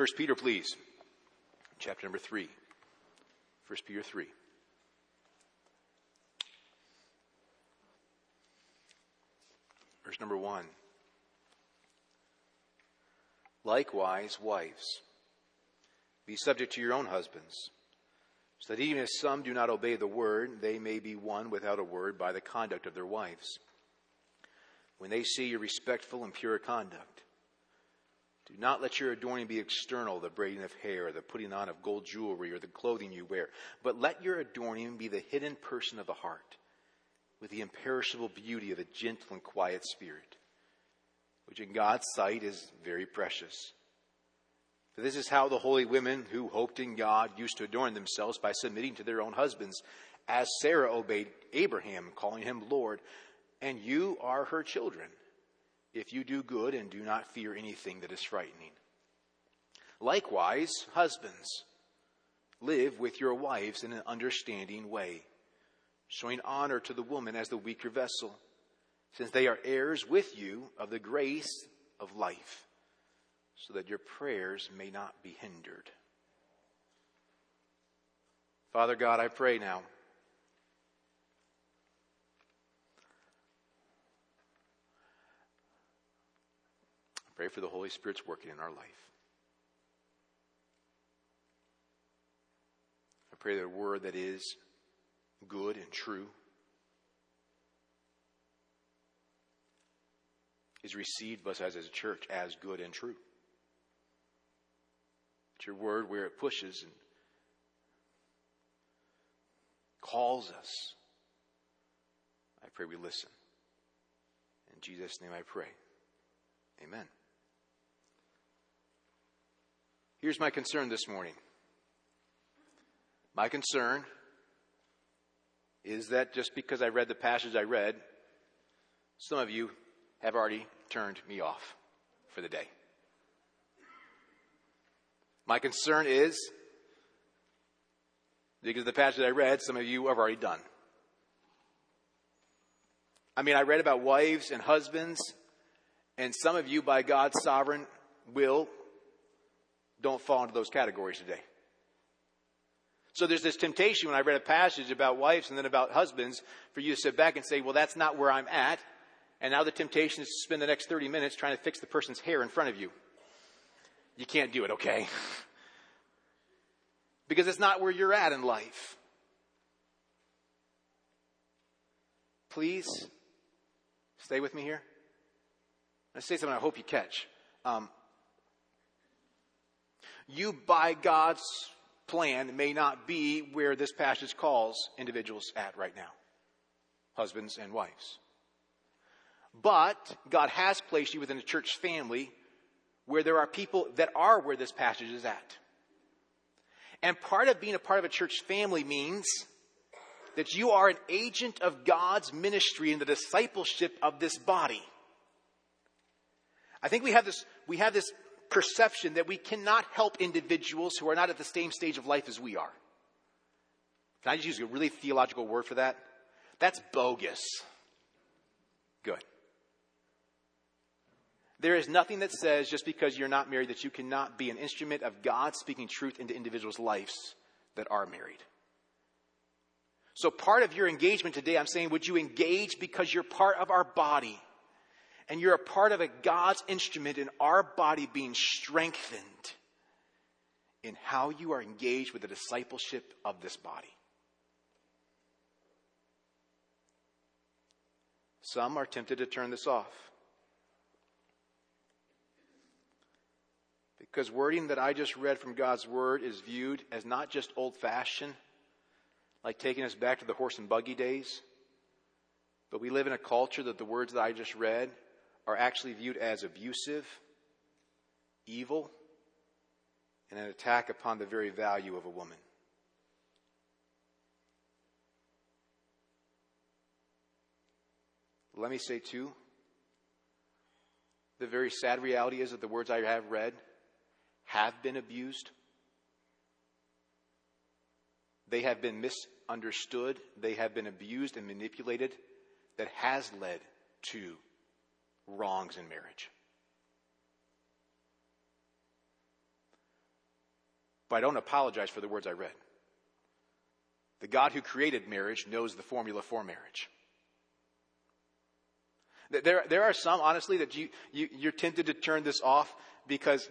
First Peter, please. Chapter number 3. 1 Peter 3. Verse number 1. Likewise, wives, be subject to your own husbands, so that even if some do not obey the word, they may be won without a word by the conduct of their wives. When they see your respectful and pure conduct, do not let your adorning be external, the braiding of hair, or the putting on of gold jewelry, or the clothing you wear, but let your adorning be the hidden person of the heart, with the imperishable beauty of a gentle and quiet spirit, which in God's sight is very precious. For this is how the holy women who hoped in God used to adorn themselves, by submitting to their own husbands, as Sarah obeyed Abraham, calling him Lord. And you are her children, if you do good and do not fear anything that is frightening. Likewise, husbands, live with your wives in an understanding way, showing honor to the woman as the weaker vessel, since they are heirs with you of the grace of life, so that your prayers may not be hindered. Father God, I pray now, I pray for the Holy Spirit's working in our life. I pray that a word that is good and true is received by us as a church as good and true. It's your word where it pushes and calls us. I pray we listen. In Jesus' name I pray. Amen. Here's my concern this morning. My concern is that just because I read the passage I read, some of you have already turned me off for the day. My concern is, because of the passage I read, some of you have already done. I mean, I read about wives and husbands, and some of you, by God's sovereign will, don't fall into those categories today. So there's this temptation when I read a passage about wives and then about husbands for you to sit back and say, well, that's not where I'm at. And now the temptation is to spend the next 30 minutes trying to fix the person's hair in front of you. You can't do it, okay? Because it's not where you're at in life. Please, stay with me here. I say something I hope you catch. You, by God's plan, may not be where this passage calls individuals at right now. Husbands and wives. But God has placed you within a church family where there are people that are where this passage is at. And part of being a part of a church family means that you are an agent of God's ministry in the discipleship of this body. I think we have this perception that we cannot help individuals who are not at the same stage of life as we are. Can I just use a really theological word for that? That's bogus. Good. There is nothing that says just because you're not married that you cannot be an instrument of God speaking truth into individuals' lives that are married. So part of your engagement today, I'm saying, would you engage because you're part of our body and you're a part of a God's instrument in our body being strengthened in how you are engaged with the discipleship of this body. Some are tempted to turn this off. Because wording that I just read from God's word is viewed as not just old-fashioned, like taking us back to the horse and buggy days, but we live in a culture that the words that I just read are actually viewed as abusive, evil, and an attack upon the very value of a woman. Let me say, too, the very sad reality is that the words I have read have been abused. They have been misunderstood. They have been abused and manipulated. That has led to wrongs in marriage. but I don't apologize for the words I read. The God who created marriage knows the formula for marriage. There are some, honestly, that you're tempted to turn this off because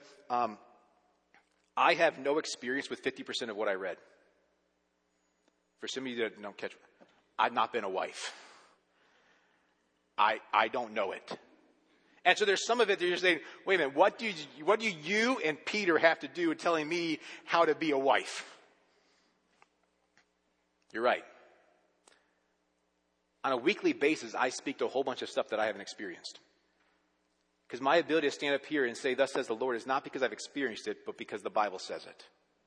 I have no experience with 50% of what I read. For some of you that don't catch, I've not been a wife. I don't know it. And so there's some of it that you're saying, wait a minute, what do you and Peter have to do in telling me how to be a wife? You're right. On a weekly basis, I speak to a whole bunch of stuff that I haven't experienced. Because my ability to stand up here and say, thus says the Lord, is not because I've experienced it, but because the Bible says it.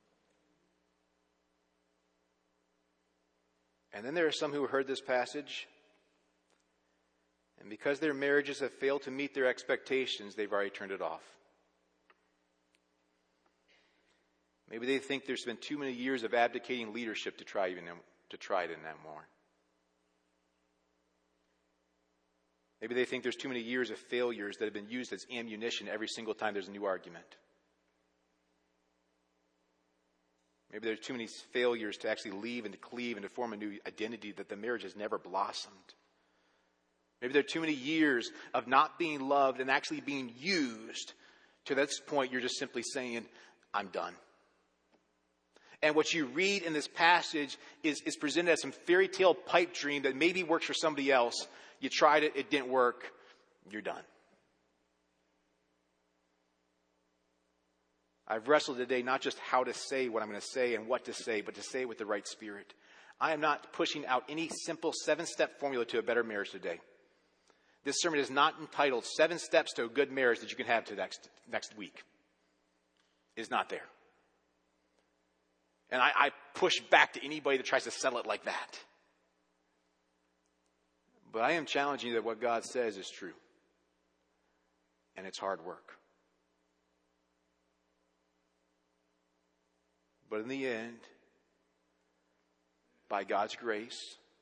And then there are some who heard this passage, and because their marriages have failed to meet their expectations, they've already turned it off. Maybe they think there's been too many years of abdicating leadership to try it in that more. Maybe they think there's too many years of failures that have been used as ammunition every single time there's a new argument. Maybe there's too many failures to actually leave and to cleave and to form a new identity that the marriage has never blossomed. Maybe there are too many years of not being loved and actually being used. To this point, you're just simply saying, I'm done. And what you read in this passage is presented as some fairy tale pipe dream that maybe works for somebody else. You tried it, it didn't work, you're done. I've wrestled today not just how to say what I'm going to say and what to say, but to say it with the right spirit. I am not pushing out any simple 7-step formula to a better marriage today. This sermon is not entitled 7 Steps to a Good Marriage that you can have to next week. It is not there. And I push back to anybody that tries to settle it like that. But I am challenging you that what God says is true. And it's hard work. But in the end, by God's grace,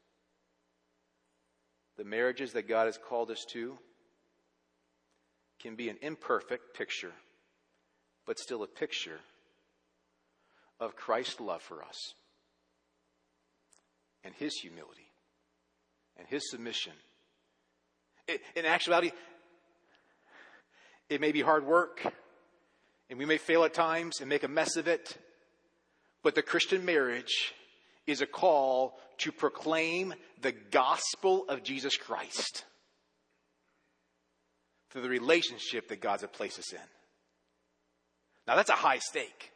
the marriages that God has called us to can be an imperfect picture, but still a picture of Christ's love for us and His humility and His submission. In actuality, it may be hard work, and we may fail at times and make a mess of it, but the Christian marriage is a call to proclaim the gospel of Jesus Christ through the relationship that God's placed us in. Now that's a high stake.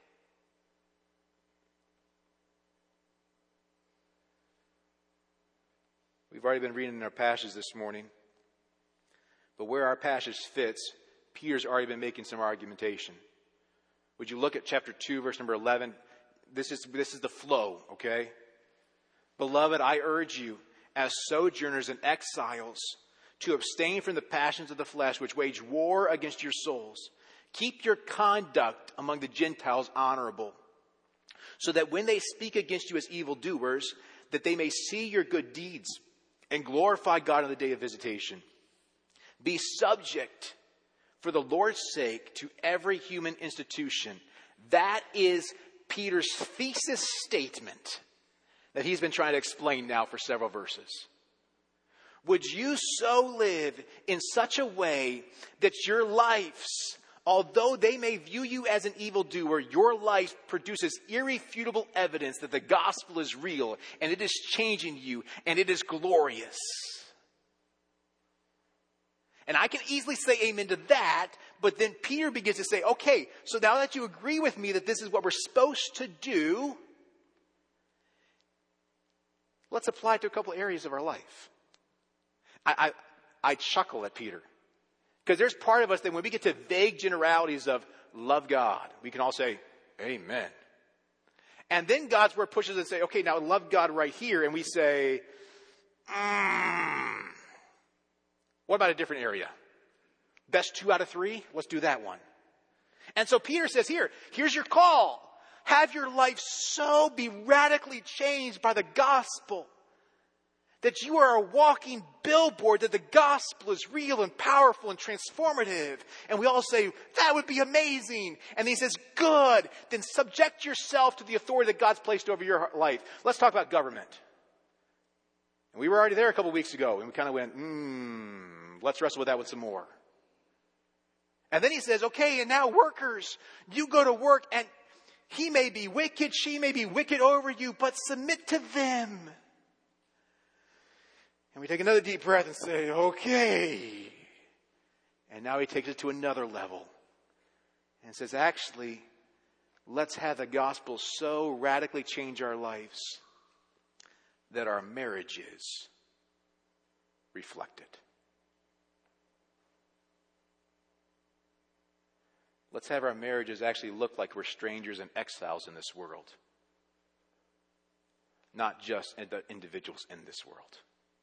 We've already been reading in our passage this morning, but where our passage fits, Peter's already been making some argumentation. Would you look at chapter 2, verse number 11? This is the flow, okay? Beloved, I urge you, as sojourners and exiles, to abstain from the passions of the flesh which wage war against your souls. Keep your conduct among the Gentiles honorable, so that when they speak against you as evildoers, that they may see your good deeds and glorify God on the day of visitation. Be subject, for the Lord's sake, to every human institution. That is Peter's thesis statement that he's been trying to explain now for several verses. Would you so live in such a way that your lives, although they may view you as an evildoer, your life produces irrefutable evidence that the gospel is real and it is changing you and it is glorious? And I can easily say amen to that, but then Peter begins to say, okay, so now that you agree with me that this is what we're supposed to do, let's apply it to a couple areas of our life. I chuckle at Peter. Because there's part of us that when we get to vague generalities of love God, we can all say, amen. And then God's word pushes us and say, okay, now love God right here. And we say, what about a different area? Best 2 out of 3? Let's do that one. And so Peter says here's your call. Have your life so be radically changed by the gospel that you are a walking billboard, that the gospel is real and powerful and transformative. And we all say, that would be amazing. And he says, good. Then subject yourself to the authority that God's placed over your life. Let's talk about government. And we were already there a couple weeks ago, and we kind of went, let's wrestle with that one some more. And then he says, okay, and now workers, you go to work, and he may be wicked, she may be wicked over you, but submit to them. And we take another deep breath and say, okay. And now he takes it to another level and says, actually, let's have the gospel so radically change our lives that our marriages reflect it. Let's have our marriages actually look like we're strangers and exiles in this world, not just the individuals in this world.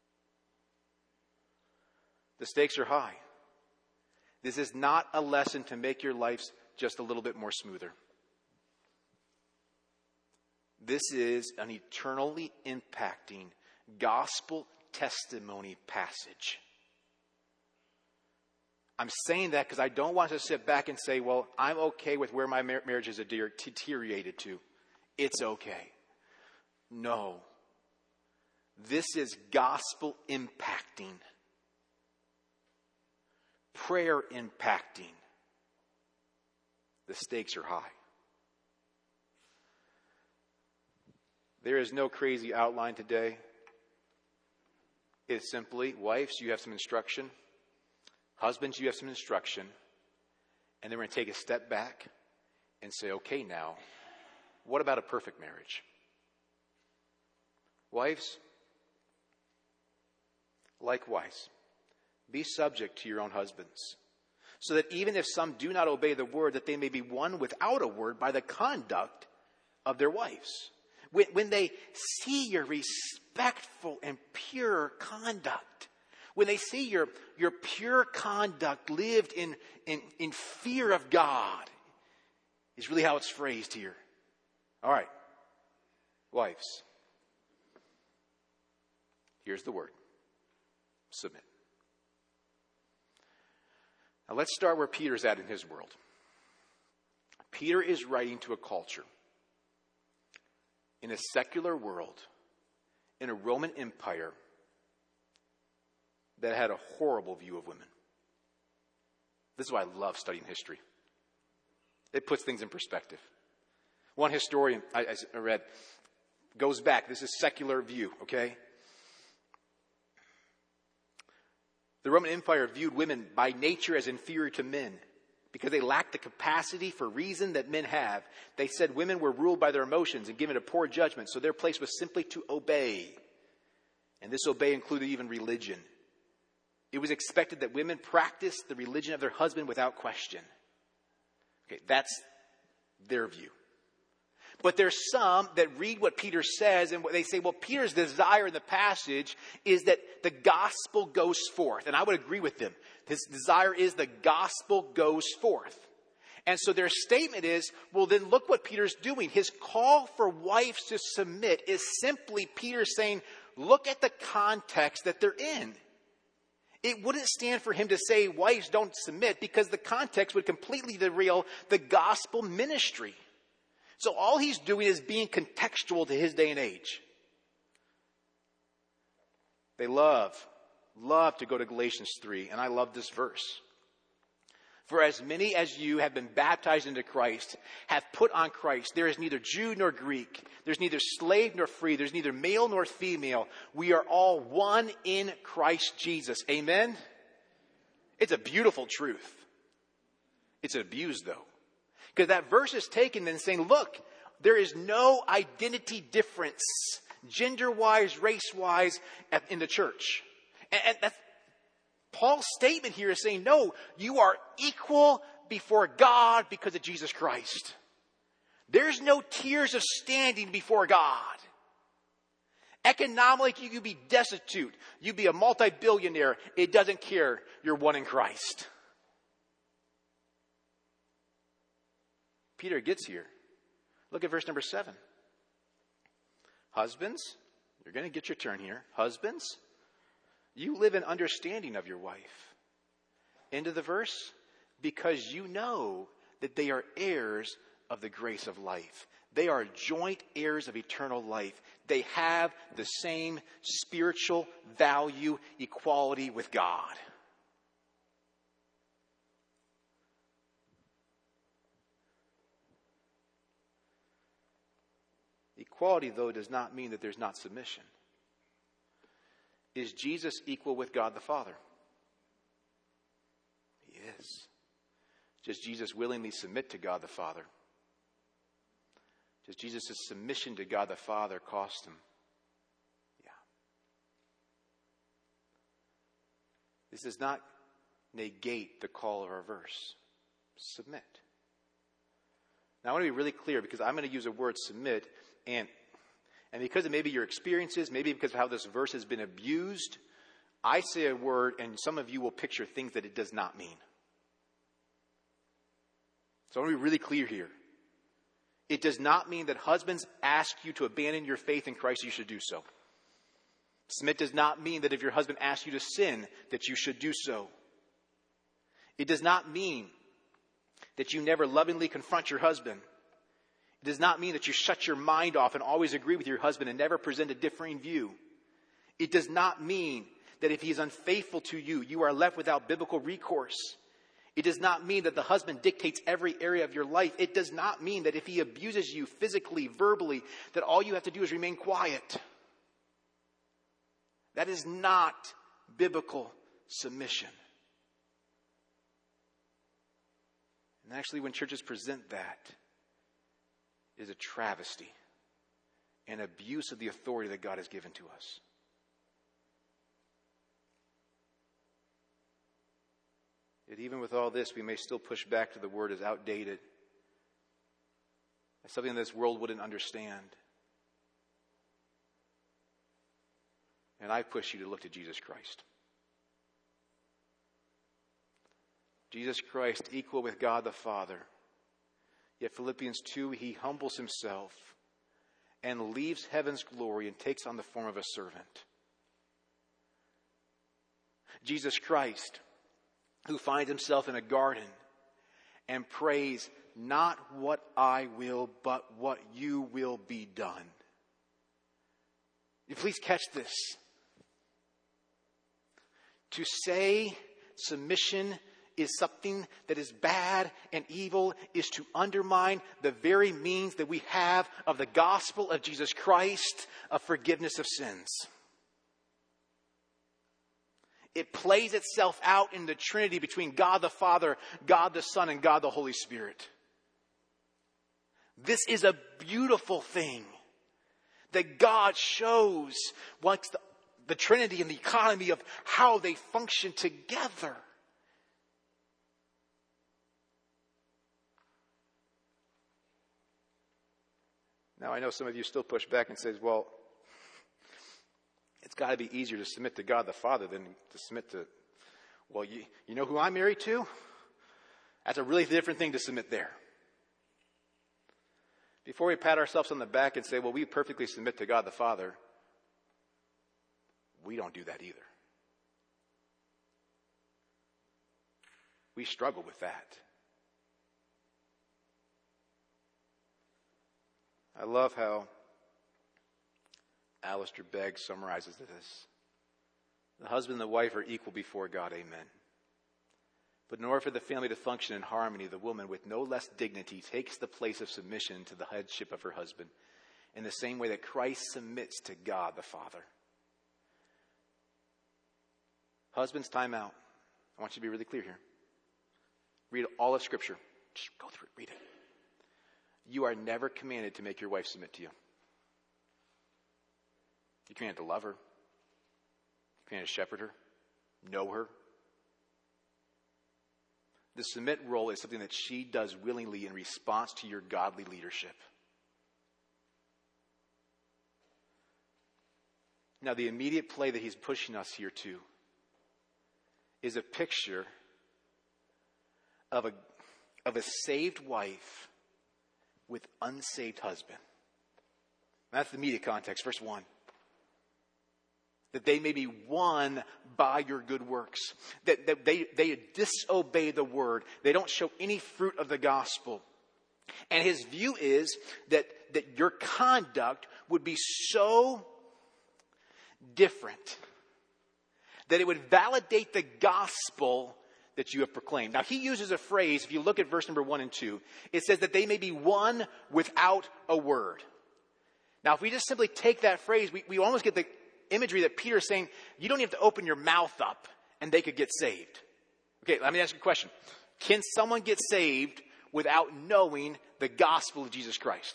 The stakes are high. This is not a lesson to make your lives just a little bit more smoother. This is an eternally impacting gospel testimony passage. I'm saying that because I don't want to sit back and say, well, I'm okay with where my marriage is deteriorated to. It's okay. No. This is gospel impacting. Prayer impacting. The stakes are high. There is no crazy outline today. It's simply, wives, you have some instruction. Husbands, you have some instruction. And then we're going to take a step back and say, okay, now, what about a perfect marriage? Wives, likewise, be subject to your own husbands, so that even if some do not obey the word, that they may be won without a word by the conduct of their wives. When they see your respectful and pure conduct, when they see your pure conduct lived in fear of God, is really how it's phrased here. All right, wives, here's the word: submit. Now let's start where Peter's at in his world. Peter is writing to a culture in a secular world, in a Roman Empire that had a horrible view of women. This is why I love studying history. It puts things in perspective. One historian I read goes back. This is secular view, okay? The Roman Empire viewed women by nature as inferior to men because they lacked the capacity for reason that men have. They said women were ruled by their emotions and given a poor judgment, so their place was simply to obey. And this obey included even religion. It was expected that women practice the religion of their husband without question. Okay, that's their view. But there's some that read what Peter says and what they say, well, Peter's desire in the passage is that the gospel goes forth. And I would agree with them. His desire is the gospel goes forth. And so their statement is, well, then look what Peter's doing. His call for wives to submit is simply Peter saying, look at the context that they're in. It wouldn't stand for him to say wives don't submit because the context would completely derail the gospel ministry. So all he's doing is being contextual to his day and age. They love to go to Galatians 3, and I love this verse. For as many as you have been baptized into Christ, have put on Christ. There is neither Jew nor Greek. There's neither slave nor free. There's neither male nor female. We are all one in Christ Jesus. Amen? It's a beautiful truth. It's abused, though. Because that verse is taken and saying, look, there is no identity difference, gender-wise, race-wise, in the church. And that's Paul's statement here is saying, no, you are equal before God because of Jesus Christ. There's no tiers of standing before God. Economically, you could be destitute. You be a multi-billionaire. It doesn't care. You're one in Christ. Peter gets here. Look at verse number 7. Husbands, You're going to get your turn here. Husbands, you live in understanding of your wife. End of the verse. Because you know that they are heirs of the grace of life. They are joint heirs of eternal life. They have the same spiritual value, equality with God. Equality, though, does not mean that there's not submission. Is Jesus equal with God the Father? He is. Does Jesus willingly submit to God the Father? Does Jesus' submission to God the Father cost him? Yeah. This does not negate the call of our verse. Submit. Now I want to be really clear because I'm going to use a word submit, and because of maybe your experiences, maybe because of how this verse has been abused, I say a word and some of you will picture things that it does not mean. So I want to be really clear here. It does not mean that husbands ask you to abandon your faith in Christ, you should do so. Submit does not mean that if your husband asks you to sin, that you should do so. It does not mean that you never lovingly confront your husband. It does not mean that you shut your mind off and always agree with your husband and never present a differing view. It does not mean that if he is unfaithful to you, you are left without biblical recourse. It does not mean that the husband dictates every area of your life. It does not mean that if he abuses you physically, verbally, that all you have to do is remain quiet. That is not biblical submission. And actually, when churches present that, it is a travesty, an abuse of the authority that God has given to us. Yet even with all this, we may still push back to the word as outdated, as something this world wouldn't understand. And I push you to look to Jesus Christ. Jesus Christ, equal with God the Father. Yet Philippians 2, he humbles himself and leaves heaven's glory and takes on the form of a servant. Jesus Christ, who finds himself in a garden and prays, not what I will, but what you will be done. You please catch this. To say submission is something that is bad and evil is to undermine the very means that we have of the gospel of Jesus Christ, of forgiveness of sins. It plays itself out in the Trinity between God the Father, God the Son, and God the Holy Spirit. This is a beautiful thing that God shows what's the Trinity and the economy of how they function together. Now I know some of you still push back and say, well, it's got to be easier to submit to God the Father than to submit to, well, you know who I'm married to? That's a really different thing to submit there. Before we pat ourselves on the back and say, well, we perfectly submit to God the Father, we don't do that either. We struggle with that. I love how Alistair Begg summarizes this. The husband and the wife are equal before God, amen. But in order for the family to function in harmony, the woman, with no less dignity, takes the place of submission to the headship of her husband in the same way that Christ submits to God the Father. Husbands, time out. I want you to be really clear here. Read all of Scripture. Just go through it. Read it. You are never commanded to make your wife submit to you. You're commanded to love her. You're commanded to shepherd her. Know her. The submit role is something that she does willingly in response to your godly leadership. Now, the immediate play that he's pushing us here to is a picture of a saved wife with unsaved husband. That's the immediate context, verse 1. that they may be won by your good works. That they disobey the word. They don't show any fruit of the gospel. And his view is that your conduct would be so different that it would validate the gospel that you have proclaimed. Now, he uses a phrase, if you look at verse number 1 and 2, it says that they may be won without a word. Now, if we just simply take that phrase, we almost get the imagery that Peter is saying, you don't have to open your mouth up and they could get saved. Okay, let me ask you a question. Can someone get saved without knowing the gospel of Jesus Christ?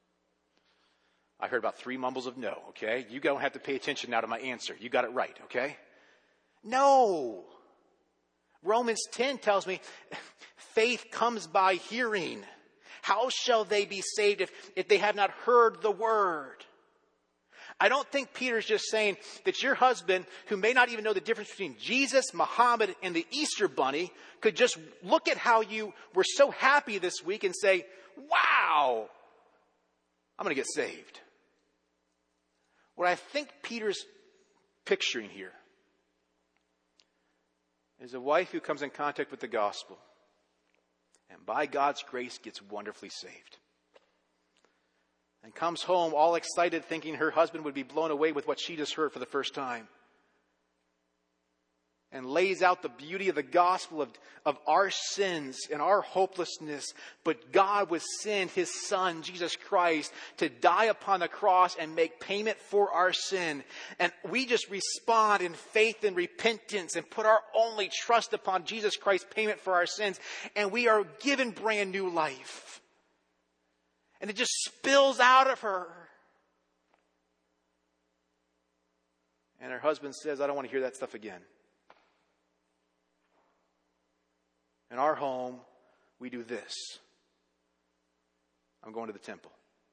I heard about 3 mumbles of no, okay? You don't have to pay attention now to my answer. You got it right, okay? No. Romans 10 tells me faith comes by hearing. How shall they be saved if they have not heard the word? I don't think Peter's just saying that your husband, who may not even know the difference between Jesus, Muhammad, and the Easter Bunny, could just look at how you were so happy this week and say, wow, I'm going to get saved. What I think Peter's picturing here is a wife who comes in contact with the gospel and by God's grace gets wonderfully saved. And comes home all excited thinking her husband would be blown away with what she just heard for the first time. And lays out the beauty of the gospel of our sins and our hopelessness. But God would send his son, Jesus Christ, to die upon the cross and make payment for our sin. And we just respond in faith and repentance and put our only trust upon Jesus Christ's payment for our sins. And we are given brand new life. And it just spills out of her. And her husband says, I don't want to hear that stuff again. In our home, we do this. I'm going to the temple.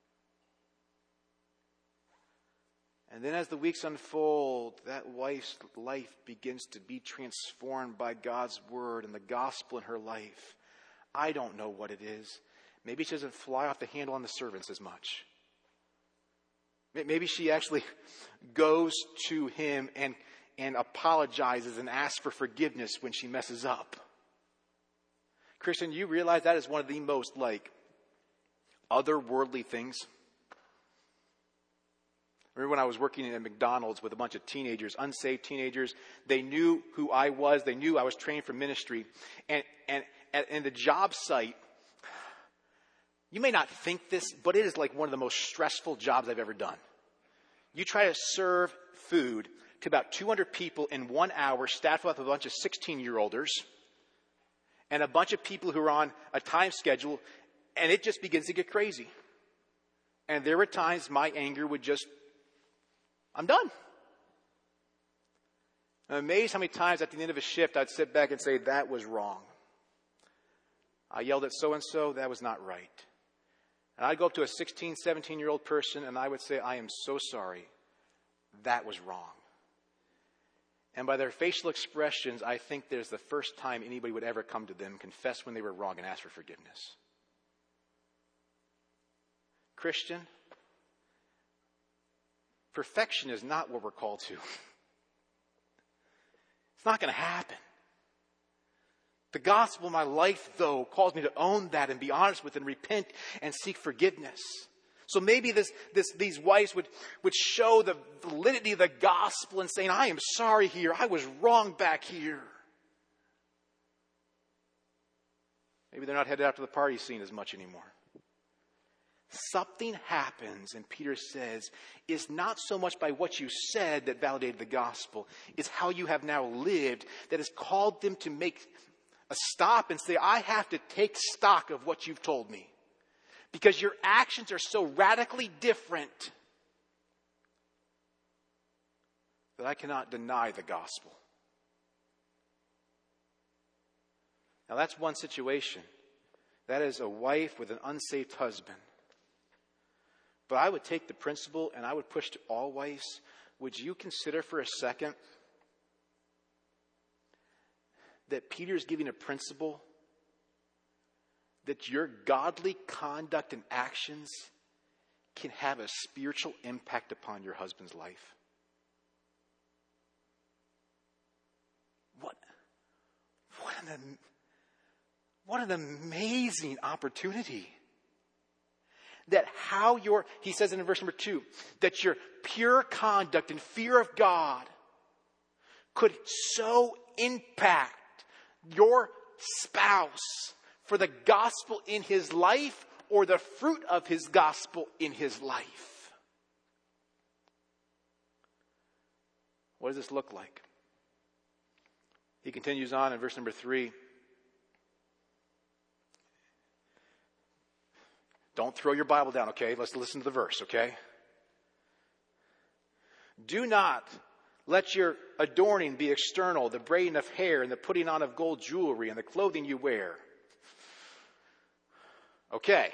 And then as the weeks unfold, that wife's life begins to be transformed by God's word and the gospel in her life. I don't know what it is. Maybe she doesn't fly off the handle on the servants as much. Maybe she actually goes to him and apologizes and asks for forgiveness when she messes up. Christian, you realize that is one of the most otherworldly things? Remember when I was working at McDonald's with a bunch of teenagers, unsaved teenagers. They knew who I was. They knew I was trained for ministry. And in the job site, you may not think this, but it is like one of the most stressful jobs I've ever done. You try to serve food to about 200 people in 1 hour, staffed with a bunch of 16-year-olders. And a bunch of people who are on a time schedule, and it just begins to get crazy. And there were times my anger would just, I'm done. I'm amazed how many times at the end of a shift I'd sit back and say, that was wrong. I yelled at so-and-so, that was not right. And I'd go up to a 16, 17-year-old person and I would say, I am so sorry. That was wrong. And by their facial expressions, I think there's the first time anybody would ever come to them, confess when they were wrong, and ask for forgiveness. Christian, perfection is not what we're called to. It's not going to happen. The gospel of my life, though, calls me to own that and be honest with it and repent and seek forgiveness. So maybe these wives would show the validity of the gospel and saying, I am sorry here. I was wrong back here. Maybe they're not headed out to the party scene as much anymore. Something happens, and Peter says, is not so much by what you said that validated the gospel. It's how you have now lived that has called them to make a stop and say, I have to take stock of what you've told me. Because your actions are so radically different that I cannot deny the gospel. Now that's one situation. That is a wife with an unsaved husband. But I would take the principle and I would push to all wives. Would you consider for a second that Peter's giving a principle that your godly conduct and actions can have a spiritual impact upon your husband's life? what an amazing opportunity. That he says in verse number 2, that your pure conduct and fear of God could so impact your spouse for the gospel in his life or the fruit of his gospel in his life. What does this look like? He continues on in verse number 3. Don't throw your Bible down, okay? Let's listen to the verse, okay? Do not let your adorning be external, the braiding of hair and the putting on of gold jewelry and the clothing you wear. Okay.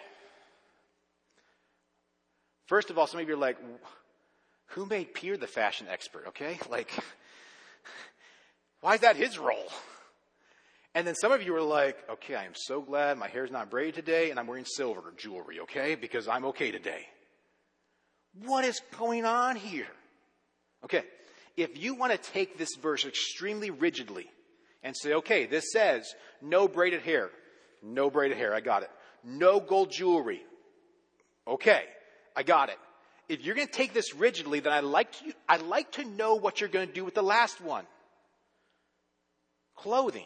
First of all, some of you are like, who made Peter the fashion expert, okay? Like, why is that his role? And then some of you are like, okay, I am so glad my hair's not braided today and I'm wearing silver jewelry, okay? Because I'm okay today. What is going on here? Okay, if you want to take this verse extremely rigidly and say, okay, this says no braided hair. No braided hair, I got it. No gold jewelry. Okay, I got it. If you're going to take this rigidly, then I'd like to know what you're going to do with the last one. Clothing.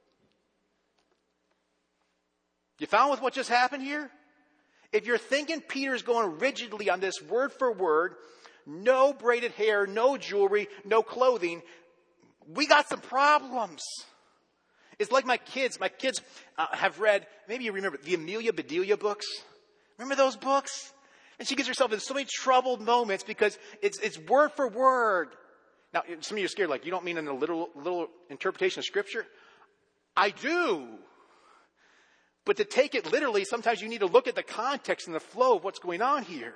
You found with what just happened here? If you're thinking Peter's going rigidly on this word for word, no braided hair, no jewelry, no clothing, we got some problems. It's like my kids. My kids have read, maybe you remember, the Amelia Bedelia books. Remember those books? And she gets herself in so many troubled moments because it's word for word. Now, some of you are scared, like, you don't mean in a little interpretation of Scripture? I do. But to take it literally, sometimes you need to look at the context and the flow of what's going on here.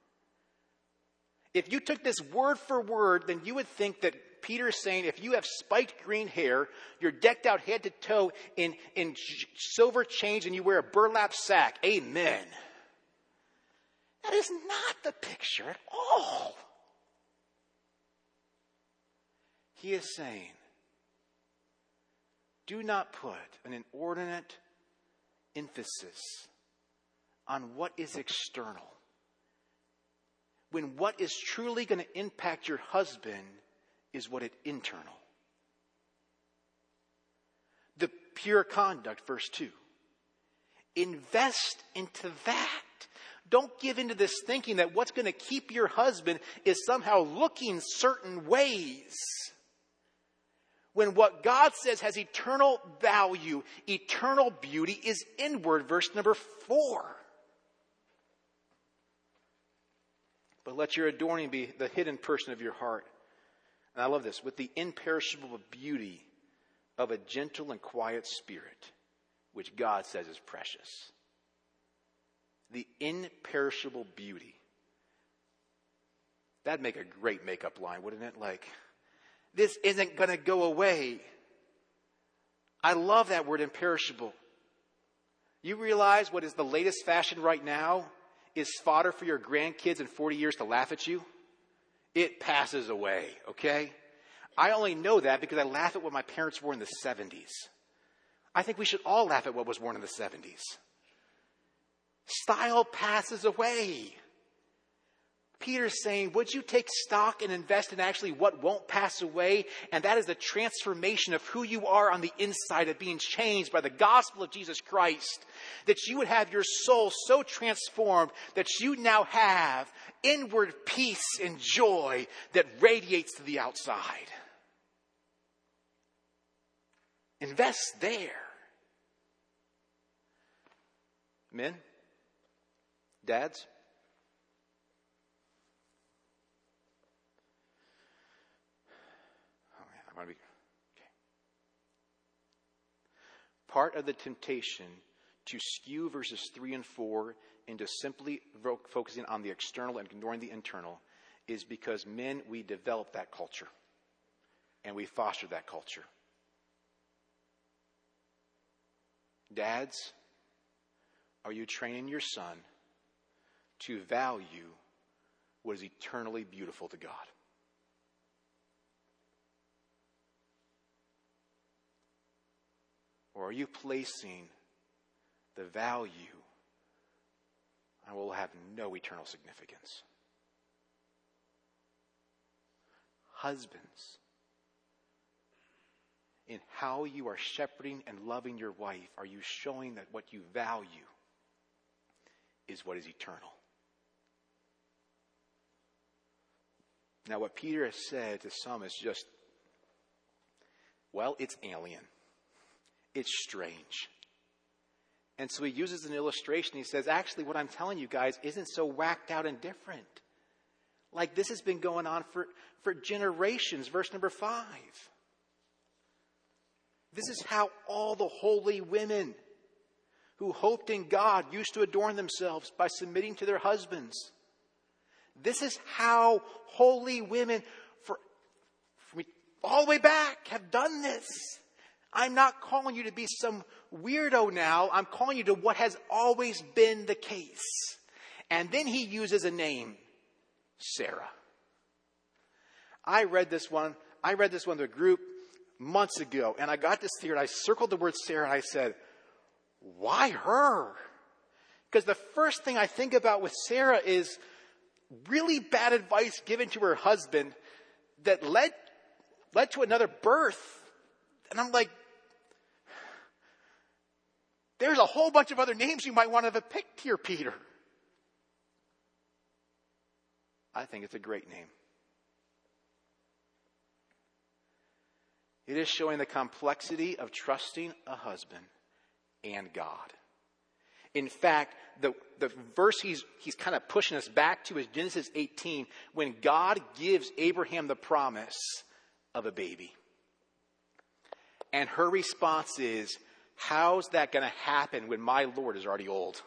If you took this word for word, then you would think that Peter is saying if you have spiked green hair, you're decked out head to toe in silver chains, and you wear a burlap sack. Amen. That is not the picture at all. He is saying, do not put an inordinate emphasis on what is external, when what is truly going to impact your husband is what is internal. The pure conduct, verse 2. Invest into that. Don't give into this thinking that what's going to keep your husband is somehow looking certain ways. When what God says has eternal value, eternal beauty is inward, verse number 4. But let your adorning be the hidden person of your heart. And I love this, with the imperishable beauty of a gentle and quiet spirit, which God says is precious. The imperishable beauty. That'd make a great makeup line, wouldn't it? Like, this isn't going to go away. I love that word, imperishable. You realize what is the latest fashion right now is fodder for your grandkids in 40 years to laugh at you? It passes away, okay? I only know that because I laugh at what my parents wore in the 70s. I think we should all laugh at what was worn in the 70s. Style passes away. Peter's saying, would you take stock and invest in actually what won't pass away? And that is the transformation of who you are on the inside, of being changed by the gospel of Jesus Christ. That you would have your soul so transformed that you now have inward peace and joy that radiates to the outside. Invest there. Men, dads, okay. Part of the temptation to skew verses 3 and 4 into simply focusing on the external and ignoring the internal is because men, we develop that culture and we foster that culture. Dads, are you training your son to value what is eternally beautiful to God? Or are you placing the value on what will have no eternal significance? Husbands, in how you are shepherding and loving your wife, are you showing that what you value is what is eternal? Now, what Peter has said to some is just, well, it's alien. It's strange. And so he uses an illustration. He says, actually, what I'm telling you guys isn't so whacked out and different. Like this has been going on for generations. Verse number 5. This is how all the holy women who hoped in God used to adorn themselves by submitting to their husbands. This is how holy women from all the way back have done this. I'm not calling you to be some weirdo now. I'm calling you to what has always been the case. And then he uses a name, Sarah. I read this one to a group months ago, and I got this here, and I circled the word Sarah, and I said, why her? Because the first thing I think about with Sarah is really bad advice given to her husband that led to another birth. And I'm like, there's a whole bunch of other names you might want to have picked here, Peter. I think it's a great name. It is showing the complexity of trusting a husband and God. In fact, the verse he's kind of pushing us back to is Genesis 18, when God gives Abraham the promise of a baby. And her response is, how's that going to happen when my Lord is already old?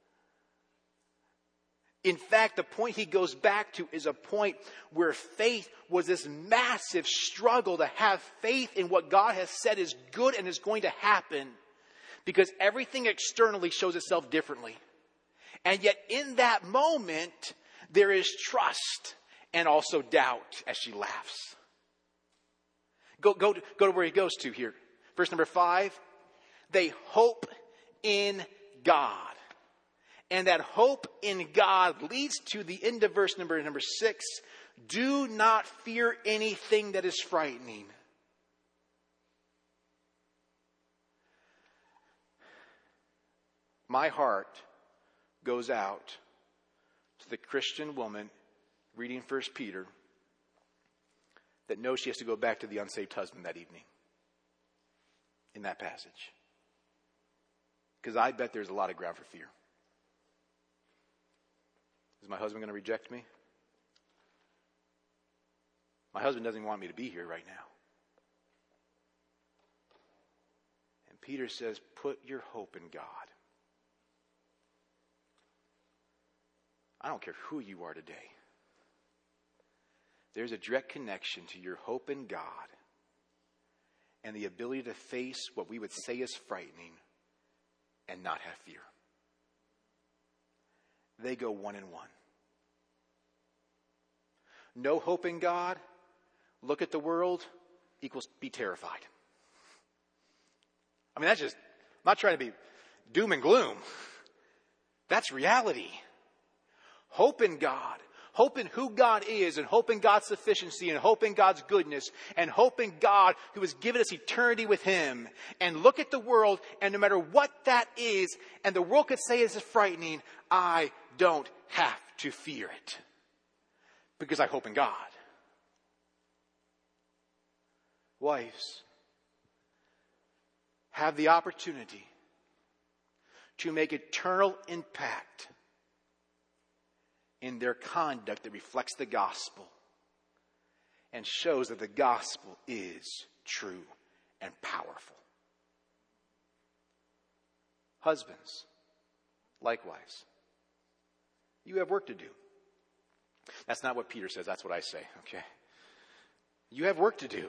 In fact, the point he goes back to is a point where faith was this massive struggle to have faith in what God has said is good and is going to happen, because everything externally shows itself differently. And yet in that moment, there is trust and also doubt as she laughs. Go to where he goes to here. Verse number 5, they hope in God. And that hope in God leads to the end of verse number 6. Do not fear anything that is frightening. My heart goes out to the Christian woman reading 1 Peter that knows she has to go back to the unsaved husband that evening in that passage. Because I bet there's a lot of ground for fear. Is my husband going to reject me? My husband doesn't want me to be here right now. And Peter says, put your hope in God. I don't care who you are today. There's a direct connection to your hope in God and the ability to face what we would say is frightening and not have fear. They go one in one. No hope in God, look at the world, equals be terrified. I mean, that's just, I'm not trying to be doom and gloom. That's reality. Hope in God, hope in who God is, and hope in God's sufficiency, and hope in God's goodness, and hope in God who has given us eternity with Him. And look at the world, and no matter what that is, and the world could say it's frightening, I don't have to fear it. Because I hope in God. Wives, have the opportunity to make eternal impact in their conduct that reflects the gospel and shows that the gospel is true and powerful. Husbands, likewise, you have work to do. That's not what Peter says. That's what I say, okay? You have work to do.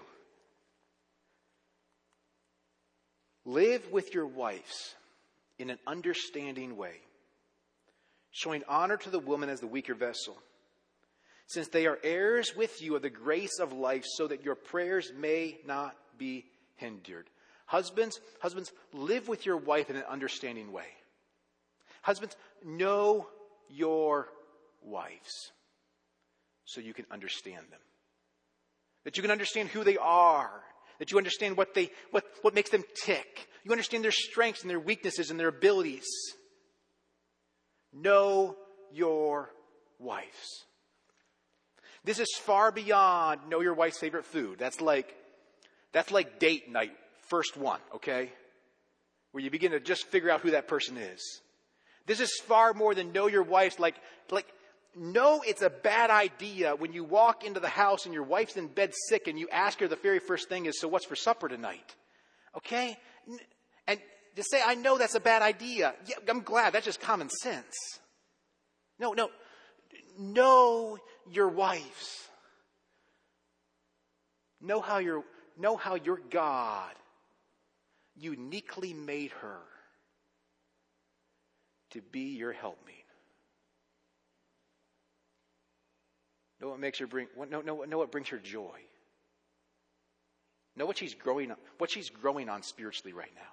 Live with your wives in an understanding way, showing honor to the woman as the weaker vessel, since they are heirs with you of the grace of life, so that your prayers may not be hindered. Husbands, live with your wife in an understanding way. Husbands, know your wives so you can understand them. That you can understand who they are. That you understand what makes them tick. You understand their strengths and their weaknesses and their abilities. Know your wives. This is far beyond know your wife's favorite food. That's like date night, first one, okay? Where you begin to just figure out who that person is. This is far more than know your wife's know it's a bad idea when you walk into the house and your wife's in bed sick and you ask her the very first thing is, so what's for supper tonight? Okay? And to say, I know that's a bad idea. Yeah, I'm glad. That's just common sense. No. Know your wives. Know how your God uniquely made her to be your helpmeet. Know what makes her know what brings her joy. Know what she's growing on spiritually right now.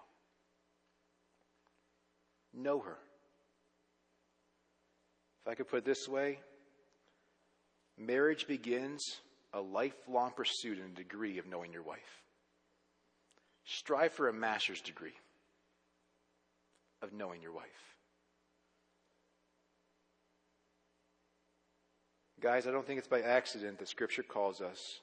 Know her. If I could put it this way, marriage begins a lifelong pursuit and a degree of knowing your wife. Strive for a master's degree of knowing your wife. Guys, I don't think it's by accident that Scripture calls us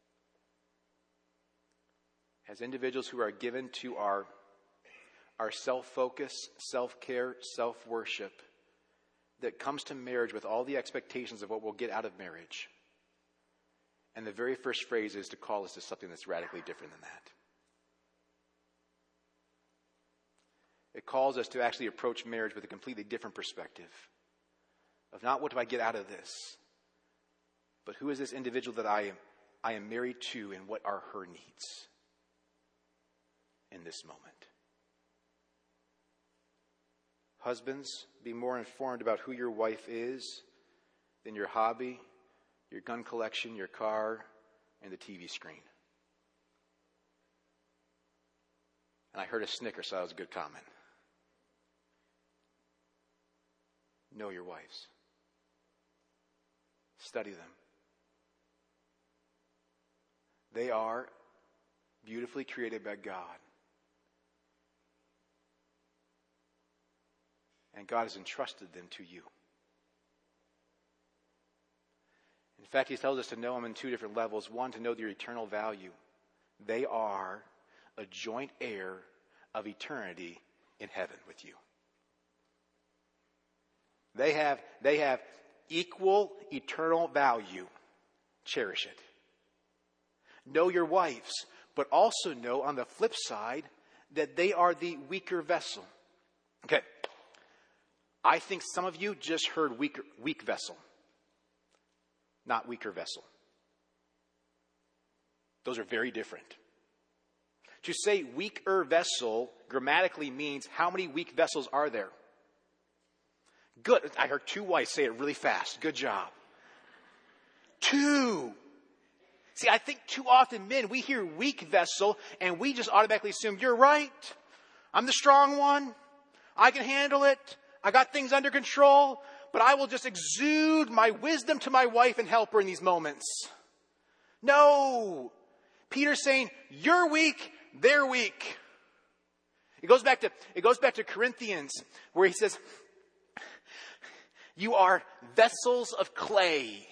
as individuals who are given to our self-focus, self-care, self-worship that comes to marriage with all the expectations of what we'll get out of marriage. And the very first phrase is to call us to something that's radically different than that. It calls us to actually approach marriage with a completely different perspective of not what do I get out of this, but who is this individual that I am married to and what are her needs in this moment. Husbands, be more informed about who your wife is than your hobby, your gun collection, your car, and the TV screen. And I heard a snicker, so that was a good comment. Know your wives. Study them. They are beautifully created by God. And God has entrusted them to you. In fact, He tells us to know them in two different levels. One, to know their eternal value. They are a joint heir of eternity in heaven with you. They have equal eternal value. Cherish it. Know your wives, but also know on the flip side that they are the weaker vessel. Okay. I think some of you just heard weak vessel, not weaker vessel. Those are very different. To say weaker vessel grammatically means how many weak vessels are there? Good. I heard two wives say it really fast. Good job. 2. See, I think too often men, we hear weak vessel and we just automatically assume, you're right. I'm the strong one. I can handle it. I got things under control, but I will just exude my wisdom to my wife and help her in these moments. No. Peter's saying, you're weak, they're weak. It goes back to Corinthians where he says, you are vessels of clay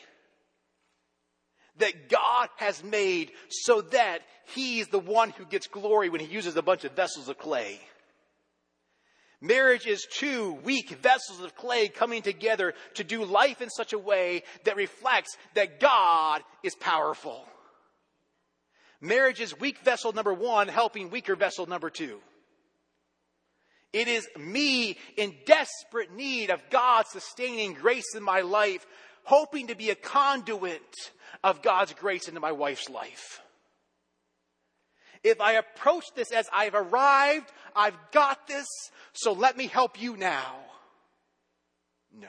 that God has made so that He's the one who gets glory when He uses a bunch of vessels of clay. Marriage is two weak vessels of clay coming together to do life in such a way that reflects that God is powerful. Marriage is weak vessel number 1 helping weaker vessel number 2. It is me in desperate need of God's sustaining grace in my life, hoping to be a conduit of God's grace into my wife's life. If I approach this as I've arrived, I've got this, so let me help you now. No.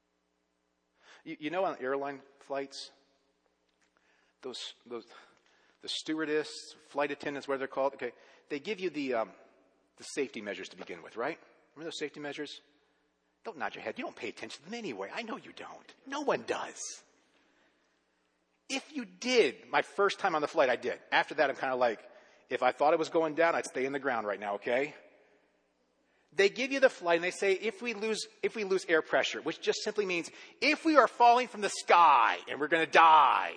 You know on airline flights, those the stewardess, flight attendants, whatever they're called, okay, they give you the safety measures to begin with, right? Remember those safety measures? Don't nod your head. You don't pay attention to them anyway. I know you don't. No one does. If you did, my first time on the flight, I did. After that, I'm kind of like, if I thought it was going down, I'd stay in the ground right now, okay? They give you the flight and they say, if we lose air pressure, which just simply means if we are falling from the sky and we're going to die,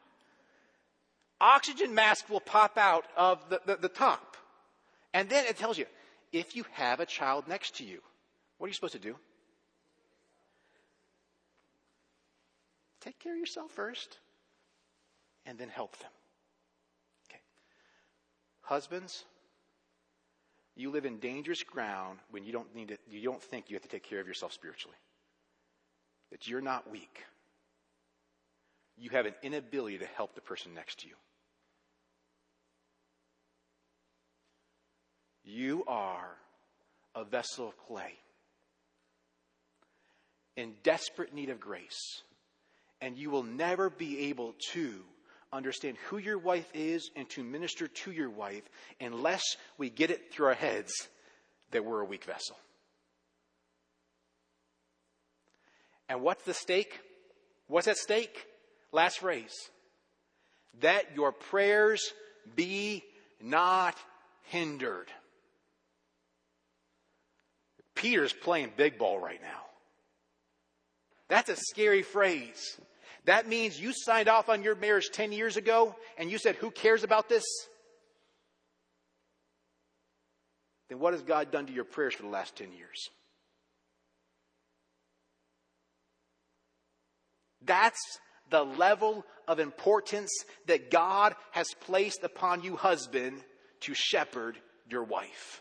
oxygen mask will pop out of the top. And then it tells you, if you have a child next to you, what are you supposed to do? Take care of yourself first and then help them. Okay. Husbands, you live in dangerous ground when you don't think you have to take care of yourself spiritually. That you're not weak. You have an inability to help the person next to you. You are a vessel of clay in desperate need of grace. And you will never be able to understand who your wife is and to minister to your wife unless we get it through our heads that we're a weak vessel. And what's the stake? What's at stake? Last phrase. That your prayers be not hindered. Peter's playing big ball right now. That's a scary phrase. That means you signed off on your marriage 10 years ago and you said, who cares about this? Then what has God done to your prayers for the last 10 years? That's the level of importance that God has placed upon you, husband, to shepherd your wife.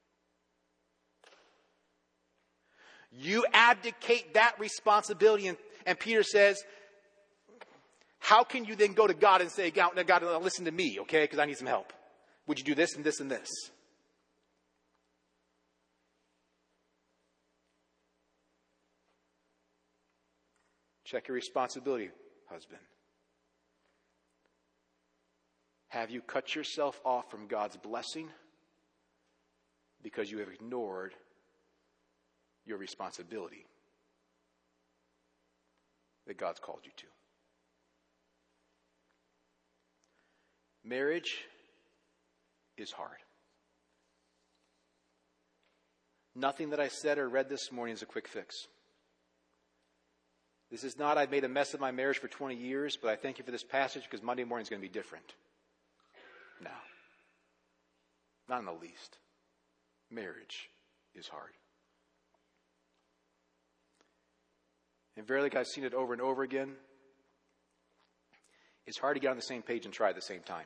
You abdicate that responsibility, and Peter says, how can you then go to God and say, God, listen to me, okay, because I need some help. Would you do this and this and this? Check your responsibility, husband. Have you cut yourself off from God's blessing because you have ignored your responsibility that God's called you to? Marriage is hard. Nothing that I said or read this morning is a quick fix. This is not, I've made a mess of my marriage for 20 years, but I thank you for this passage because Monday morning is going to be different. No. Not in the least. Marriage is hard. And verily, I've seen it over and over again. It's hard to get on the same page and try at the same time.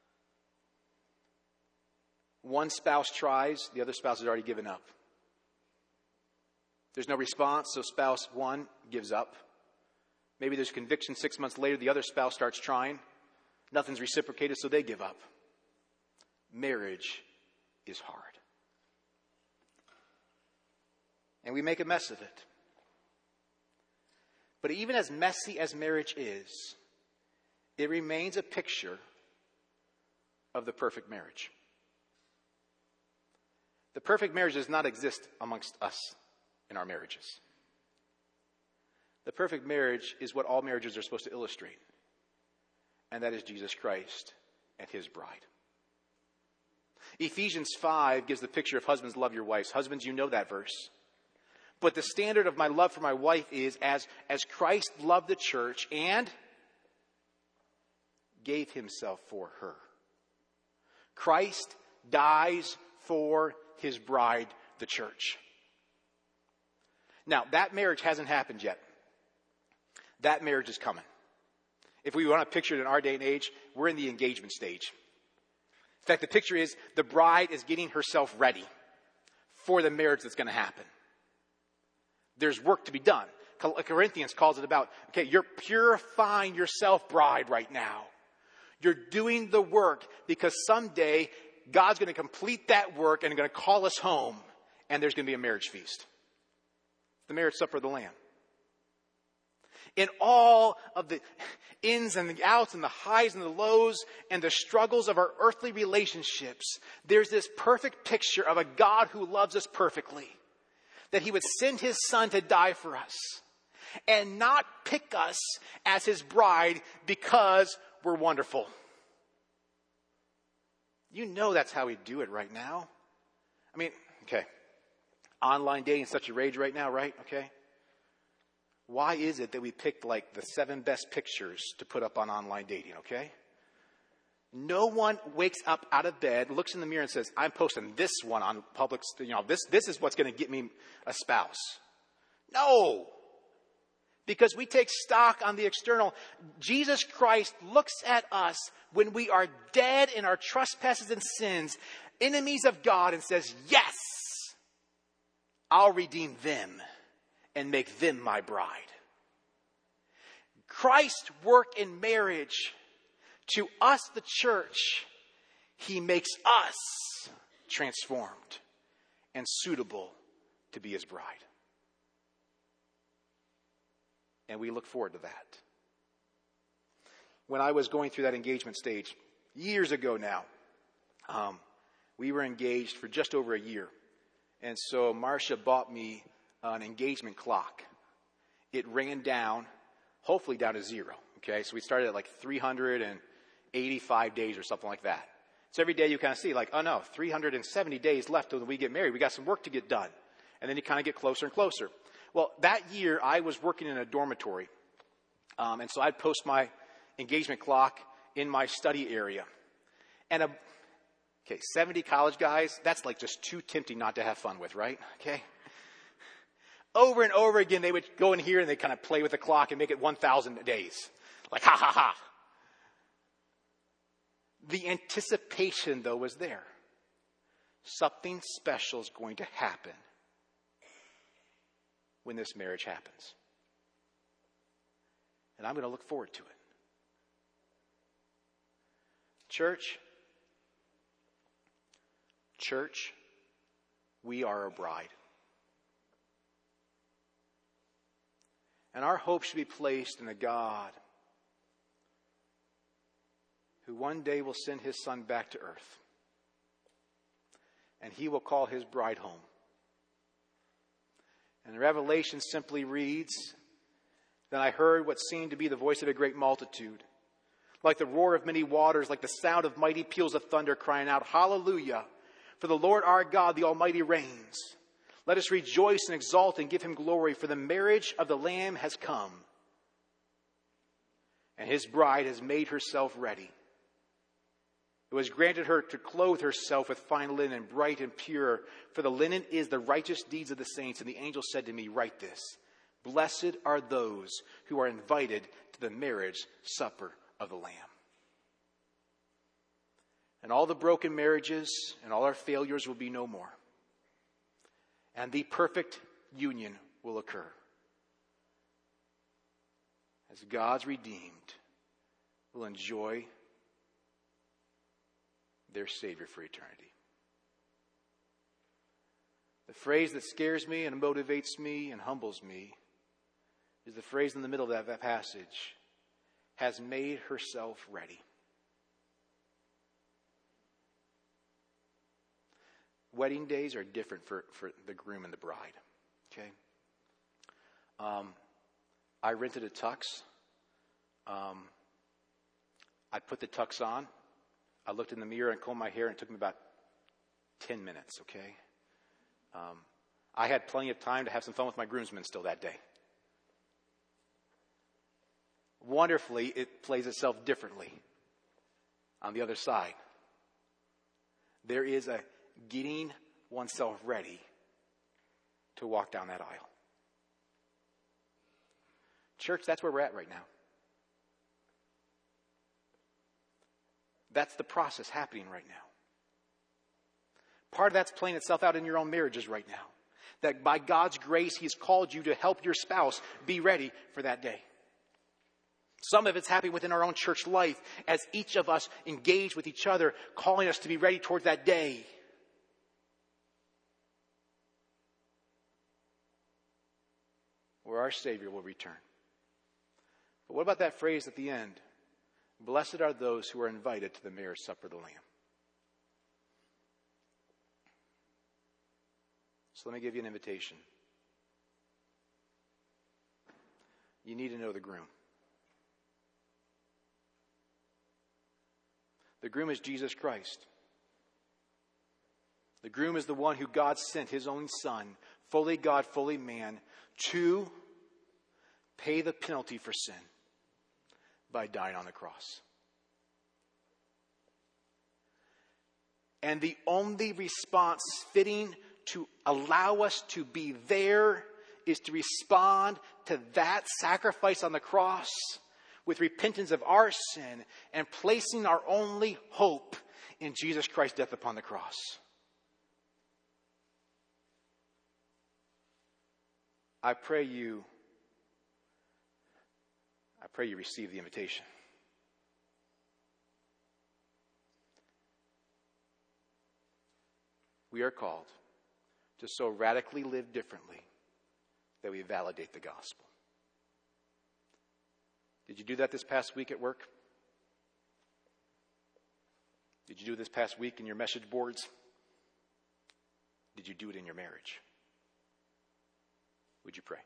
One spouse tries, the other spouse has already given up. There's no response, so spouse one gives up. Maybe there's conviction 6 months later, the other spouse starts trying. Nothing's reciprocated, so they give up. Marriage is hard. And we make a mess of it. But even as messy as marriage is, it remains a picture of the perfect marriage. The perfect marriage does not exist amongst us in our marriages. The perfect marriage is what all marriages are supposed to illustrate. And that is Jesus Christ and his bride. Ephesians 5 gives the picture of husbands love your wives. Husbands, you know that verse. But the standard of my love for my wife is as Christ loved the church and gave himself for her. Christ dies for his bride, the church. Now, that marriage hasn't happened yet. That marriage is coming. If we want to picture it in our day and age, we're in the engagement stage. In fact, the picture is the bride is getting herself ready for the marriage that's going to happen. There's work to be done. Corinthians calls it about, okay, you're purifying yourself, bride, right now. You're doing the work because someday God's going to complete that work and going to call us home, and there's going to be a marriage feast. The marriage supper of the Lamb. In all of the ins and the outs and the highs and the lows and the struggles of our earthly relationships, there's this perfect picture of a God who loves us perfectly. That he would send his son to die for us and not pick us as his bride because we're wonderful. You know that's how we do it right now. I mean, okay. Online dating is such a rage right now, right? Okay. Why is it that we picked like the 7 best pictures to put up on online dating, okay? No one wakes up out of bed, looks in the mirror and says, I'm posting this one on public, this is what's going to get me a spouse. No. Because we take stock on the external. Jesus Christ looks at us when we are dead in our trespasses and sins, enemies of God, and says, yes, I'll redeem them and make them my bride. Christ's work in marriage, to us, the church, he makes us transformed and suitable to be his bride. And we look forward to that. When I was going through that engagement stage, years ago now, we were engaged for just over a year. And so Marcia bought me an engagement clock. It ran down, hopefully down to 0. Okay, so we started at like 385 days or something like that. So every day you kind of see like, oh no, 370 days left till we get married. We got some work to get done. And then you kind of get closer and closer. Well, that year I was working in a dormitory. And so I'd post my engagement clock in my study area. And 70 college guys, that's like just too tempting not to have fun with, right? Okay. Over and over again, they would go in here and they kind of play with the clock and make it 1,000 days. Like, ha, ha, ha. The anticipation, though, was there. Something special is going to happen when this marriage happens. And I'm going to look forward to it. Church, we are a bride. And our hope should be placed in a God who one day will send his son back to earth. And he will call his bride home. And Revelation simply reads, Then I heard what seemed to be the voice of a great multitude, like the roar of many waters, like the sound of mighty peals of thunder, crying out, Hallelujah! For the Lord our God, the Almighty, reigns. Let us rejoice and exult and give him glory, for the marriage of the Lamb has come, and his bride has made herself ready. It was granted her to clothe herself with fine linen, bright and pure, for the linen is the righteous deeds of the saints. And the angel said to me, Write this, Blessed are those who are invited to the marriage supper of the Lamb. And all the broken marriages and all our failures will be no more. And the perfect union will occur as God's redeemed will enjoy their Savior for eternity. The phrase that scares me and motivates me and humbles me is the phrase in the middle of that passage, has made herself ready. Wedding days are different for the groom and the bride. Okay? I rented a tux. I put the tux on. I looked in the mirror and combed my hair, and it took me about 10 minutes, okay? I had plenty of time to have some fun with my groomsmen still that day. Wonderfully, it plays itself differently on the other side. There is a getting oneself ready to walk down that aisle. Church, that's where we're at right now. That's the process happening right now. Part of that's playing itself out in your own marriages right now. That by God's grace, He's called you to help your spouse be ready for that day. Some of it's happening within our own church life as each of us engage with each other, calling us to be ready towards that day. Where our Savior will return. But what about that phrase at the end? Blessed are those who are invited to the marriage supper of the Lamb. So let me give you an invitation. You need to know the groom. The groom is Jesus Christ. The groom is the one who God sent his own Son, fully God, fully man, to pay the penalty for sin by dying on the cross. And the only response fitting to allow us to be there is to respond to that sacrifice on the cross with repentance of our sin and placing our only hope in Jesus Christ's death upon the cross. I pray you receive the invitation. We are called to so radically live differently that we validate the gospel. Did you do that this past week at work? Did you do it this past week in your message boards? Did you do it in your marriage? Would you pray?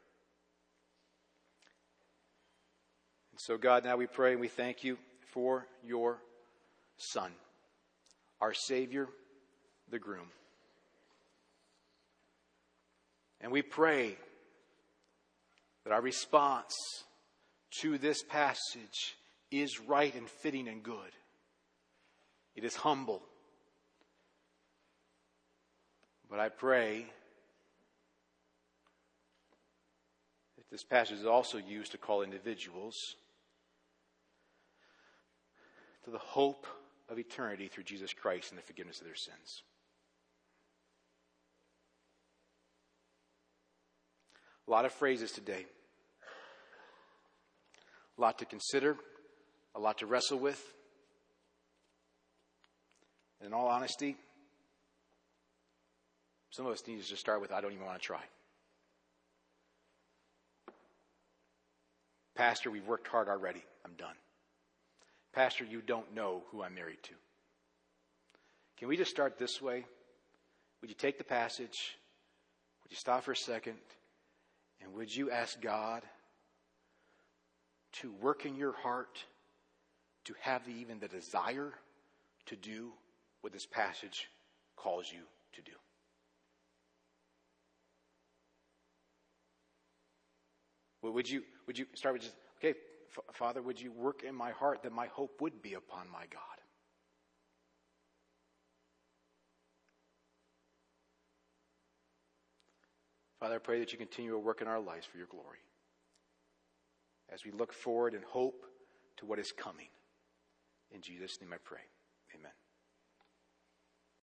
And so, God, now we pray and we thank you for your Son, our Savior, the groom. And we pray that our response to this passage is right and fitting and good. It is humble. But I pray that this passage is also used to call individuals to the hope of eternity through Jesus Christ and the forgiveness of their sins. A lot of phrases today. A lot to consider. A lot to wrestle with. And in all honesty, some of us need to just start with, I don't even want to try. Pastor, we've worked hard already. I'm done. Pastor, you don't know who I'm married to. Can we just start this way? Would you take the passage? Would you stop for a second? And would you ask God to work in your heart to have even the desire to do what this passage calls you to do? Well, would you start with just, okay, Father, would you work in my heart that my hope would be upon my God? Father, I pray that you continue to work in our lives for your glory as we look forward and hope to what is coming. In Jesus' name I pray. Amen.